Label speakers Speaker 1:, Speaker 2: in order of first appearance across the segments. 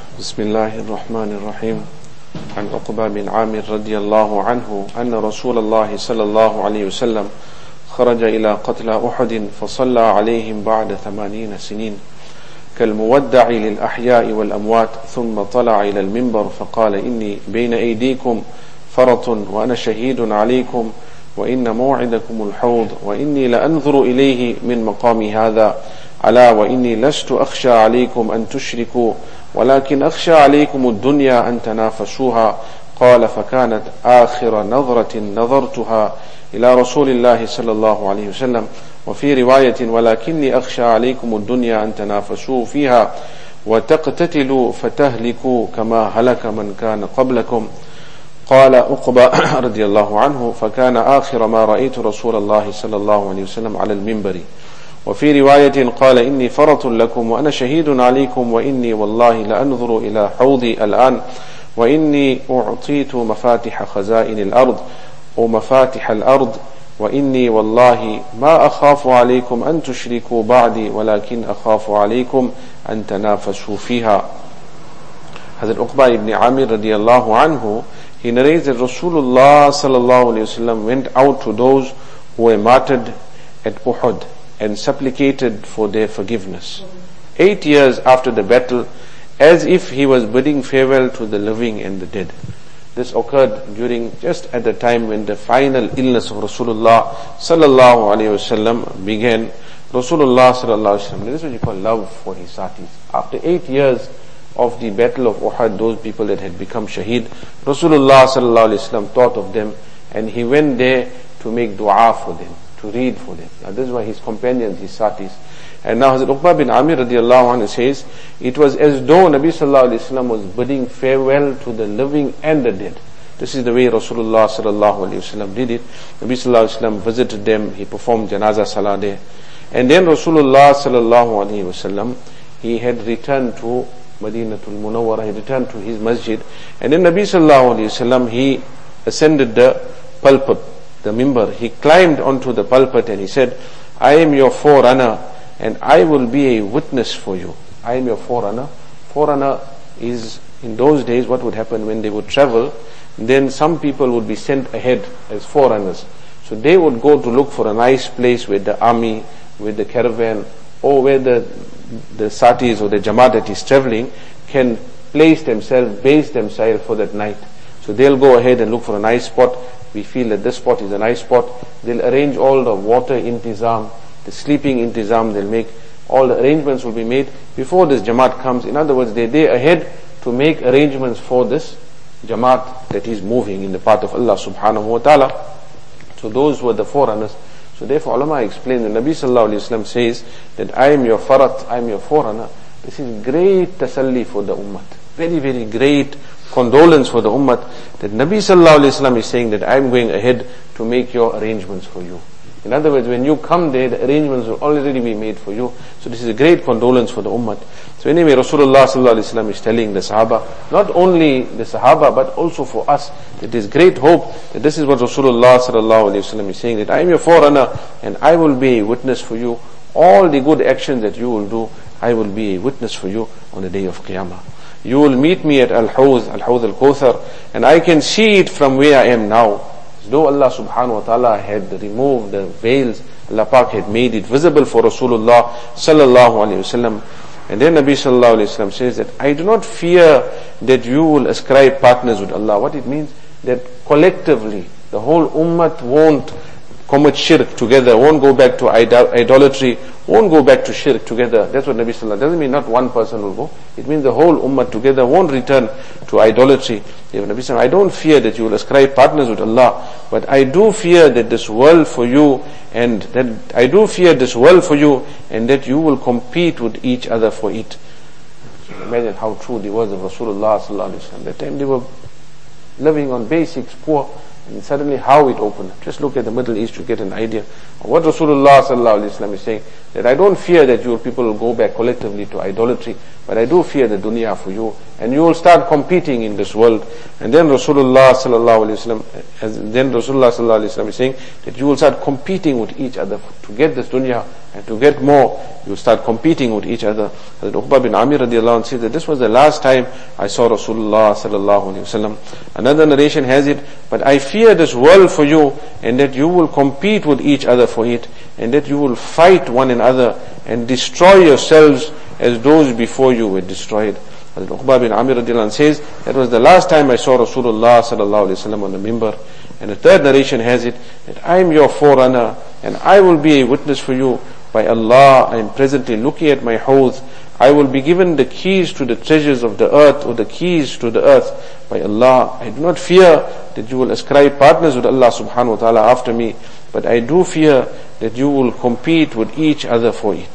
Speaker 1: بسم الله الرحمن الرحيم عن عقبة بن عامر رضي الله عنه أن رسول الله صلى الله عليه وسلم خرج إلى قتلى أحد فصلى عليهم بعد 80 سنين كالمودع للأحياء والأموات ثم طلع إلى المنبر فقال إني بين أيديكم فرط وأنا شهيد عليكم وإن موعدكم الحوض وإني لأنظر إليه من مقامي هذا ألا وإني لست أخشى عليكم أن تشركوا ولكن أخشى عليكم الدنيا أن تنافسوها قال فكانت آخر نظرة نظرتها إلى رسول الله صلى الله عليه وسلم وفي رواية ولكني أخشى عليكم الدنيا أن تنافسوا فيها وتقتتلوا فتهلكوا كما هلك من كان قبلكم. قال عقبة رضي الله عنه فكان آخر ما رأيت رسول الله صلى الله عليه وسلم على المنبر. وفي رواية قال إني فرط لكم وأنا شهيد عليكم وإني والله لأنظر إلى حوضي الآن وإني أعطيت مفاتح خزائن الأرض ومفاتح الأرض وإني والله ما أخاف عليكم أن تشركوا بعدي ولكن أخاف عليكم أن تنافسوا فيها. Hazrat Uqba ibn Amir radiallahu anhu, he narrates that Rasulullah sallallahu alayhi wasallam went out to those who were martyred at Uhud and supplicated for their forgiveness. 8 years after the battle, as if he was bidding farewell to the living and the dead. This occurred during just at the time when the final illness of Rasulullah sallallahu alayhi wasallam began. Rasulullah sallallahu alayhi wasallam, this is what you call love for his satis. After 8 years of the battle of Uhud, those people that had become shaheed, Rasulullah sallallahu alayhi wasallam thought of them and he went there to make dua for them, to read for them. Now this is why his companions, his satis. And now Hazrat Uqba bin Amir radiallahu anhu says, it was as though Nabi sallallahu alayhi wasallam was bidding farewell to the living and the dead. This is the way Rasulullah sallallahu alayhi wasallam did it. Nabi sallallahu alayhi wasallam visited them, he performed janazah salah there. And then Rasulullah sallallahu alayhi wasallam, he had returned to Madinatul Munawwara, he returned to his masjid. And then Nabi sallallahu alayhi wasallam, he ascended the pulpit, the mimbar. He climbed onto the pulpit and he said, I am your forerunner and I will be a witness for you. I am your forerunner. Forerunner is, in those days, what would happen when they would travel, then some people would be sent ahead as forerunners. So they would go to look for a nice place where the army, where the caravan, or where the satis or the jamaat that is traveling can place themselves, base themselves for that night. So they'll go ahead and look for a nice spot. We feel that this spot is a nice spot. They'll arrange all the water intizam, the sleeping intizam, they'll make, all the arrangements will be made before this jamaat comes. In other words, they're there ahead to make arrangements for this jamaat that is moving in the path of Allah subhanahu wa ta'ala. So those were the forerunners. So therefore ulama explain that Nabi sallallahu alayhi wasallam says that I am your farat, I am your forerunner. This is great tasalli for the ummah. Very, very great condolence for the ummah that Nabi sallallahu alayhi wasallam is saying that I am going ahead to make your arrangements for you. In other words, when you come there, the arrangements will already be made for you. So this is a great condolence for the ummah. So anyway, Rasulullah sallallahu alaihi wasallam is telling the Sahaba, not only the Sahaba, but also for us, that there is great hope that this is what Rasulullah sallallahu alaihi wasallam is saying, that I am your forerunner and I will be a witness for you. All the good actions that you will do, I will be a witness for you on the day of Qiyamah. You will meet me at Al-Hawz Al-Kawthar, and I can see it from where I am now. As though Allah subhanahu wa ta'ala had removed the veils, Allah Pak had made it visible for Rasulullah sallallahu alayhi wasallam. And then Nabi sallallahu alayhi wasallam says that I do not fear that you will ascribe partners with Allah. What it means? That collectively, the whole ummah won't commit shirk together, won't go back to idolatry, won't go back to shirk together. That's what Nabi sallallahu, doesn't mean not one person will go. It means the whole ummah together won't return to idolatry. Nabi sallallahu, I don't fear that you will ascribe partners with Allah, but I do fear that this world for you, and that you will compete with each other for it. So imagine how true the words of Rasulullah sallallahu alaihi wasallam. That time they were living on basics, poor. And suddenly how it opened. Just look at the Middle East to get an idea of what Rasulullah sallallahu alaihi wasallam is saying. That I don't fear that you people will go back collectively to idolatry, but I do fear the dunya for you, and you will start competing in this world. And then Rasulullah sallallahu alaihi wasallam is saying that you will start competing with each other to get this dunya. and to get more, you start competing with each other. Hazrat Uqba bin Amir radiallahu anhu says that this was the last time I saw Rasulullah sallallahu alaihi wasallam. Another narration has it, but I fear this world for you, and that you will compete with each other for it, and that you will fight one another and destroy yourselves as those before you were destroyed. Hazrat Uqba bin Amir radiallahu anhu says that was the last time I saw Rasulullah sallallahu alaihi wasallam on the mimbar. And the third narration has it that I am your forerunner, and I will be a witness for you. By Allah, I am presently looking at my hawd. I will be given the keys to the treasures of the earth, or the keys to the earth. By Allah, I do not fear that you will ascribe partners with Allah subhanahu wa ta'ala after me, but I do fear that you will compete with each other for it.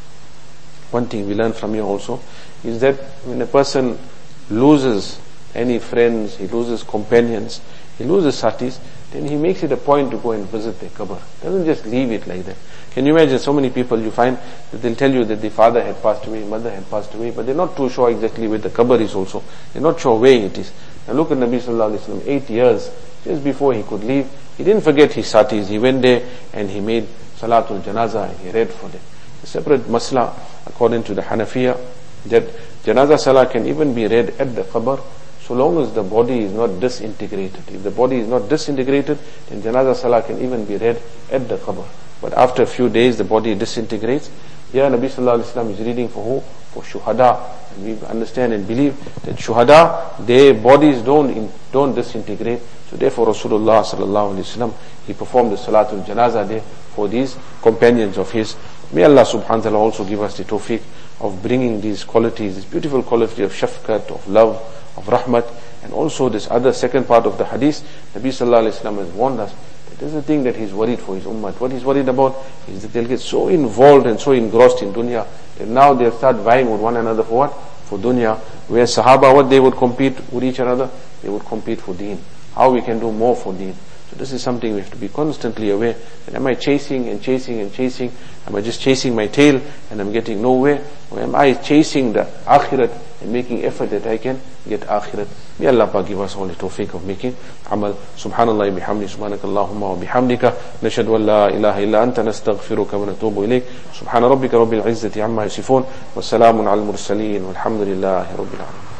Speaker 1: One thing we learn from here also is that when a person loses any friends, he loses companions, he loses satis, then he makes it a point to go and visit their qabr. Doesn't just leave it like that. Can you imagine so many people you find that they'll tell you that the father had passed away, mother had passed away, but they're not too sure exactly where the qabr is also. They're not sure where it is. Now look at Nabi sallallahu alaihi wasallam, 8 years, just before he could leave, he didn't forget his satis. He went there and he made Salatul Janazah and he read for them. A separate masla, according to the Hanafiya, that Janazah Salah can even be read at the qabr, so long as the body is not disintegrated. If the body is not disintegrated, then Janazah Salah can even be read at the qabr. But after a few days, the body disintegrates. Here Nabi sallallahu alaihi wasallam is reading for who? For shuhada. And we understand and believe that shuhada, their bodies don't disintegrate. So therefore Rasulullah sallallahu alaihi wasallam, he performed the Salatul Janazah there for these companions of his. May Allah subhanahu wa ta'ala also give us the tawfiq of bringing these qualities, this beautiful quality of shafqat, of love, of rahmat, and also this other second part of the hadith. Nabi sallallahu alaihi wasallam has warned us that this is the thing that he's worried for his ummah. What he's worried about is that they'll get so involved and so engrossed in dunya that now they'll start vying with one another for what? For dunya. Where Sahaba, what they would compete with each other? They would compete for deen. How we can do more for deen. So this is something we have to be constantly aware. And am I chasing and chasing and chasing? Am I just chasing my tail and I'm getting nowhere? Or am I chasing the akhirat and making effort that I can get akhirat? May Allah give us all the tawfiq of making amal. Subhanallah bihamdi, subhanakallahumma wa bihamdika, nashhadu an la ilaha illa anta, nastaghfiruka wa natubu ilayk. Subhana rabbika rabbil izzati amma yasifun, wa salamun al mursaleen, walhamdulillahi rabbil alamin.